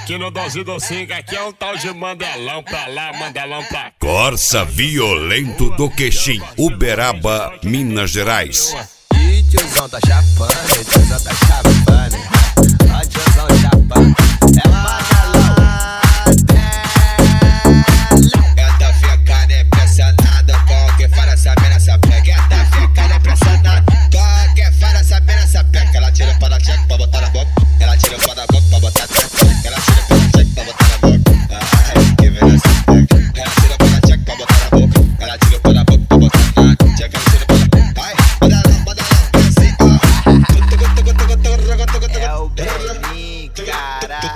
Aqui no 12 do 5, aqui é um tal de Mandelão pra lá, Mandelão pra cá. Corsa Violento do Queixim, Uberaba, Minas Gerais. E tiozão tá chapando, tiozão tá chapando. Ó tiozão chapando, é Mandelão. Essa ficada é impressionada, qualquer fala sabendo essa pega. Essa ficada é impressionada, qualquer fala sabendo essa pega. Ela tira para a cheque pra botar na boca, ela tira para a boca pra botar na cheque. Ela tira para a cheque pra botar na boca, ai que vem essa pega. Ela tira para a cheque pra botar na boca, ela tira para a boca pra botar na cheque. Ela tira para a boca, ai, Mandelão, assim, ó. É o Belinho, caralho.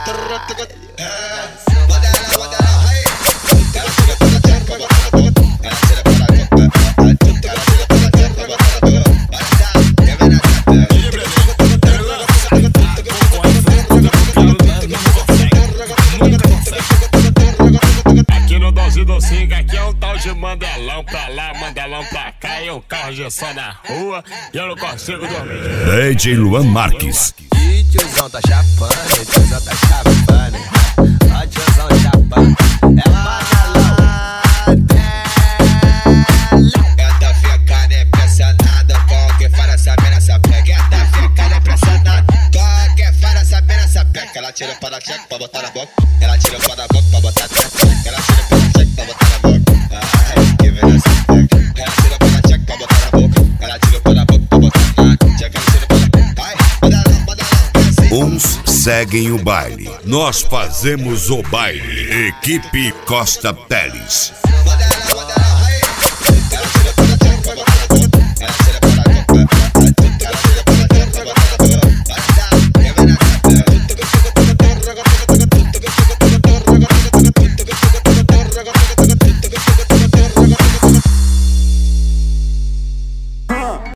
Aqui no 12 do 5, aqui é um tal de Mandelão pra lá, Mandelão pra cá. E um carro de som na rua e eu não consigo dormir. DJ Luan Marques. E tiozão tá chapando, tiozão tá chapando. Ó tiozão chapando, é Mandelão. Essa ficada é impressionada, qualquer fala sabendo essa pega. Essa ficada é impressionada, qualquer fala sabendo essa pega. Ela tira para a cheque pra botar na boca, ela tira para a boca pra botar na cheque. Ela tira para a cheque pra botar na boca, ai que vem essa pega. Ela tira para a cheque pra botar na boca, ela tira para a boca pra botar na cheque. Ela tira para a boca, ai, Mandelão, assim. Uns seguem o baile, nós fazemos o baile. Equipe Costa Teles.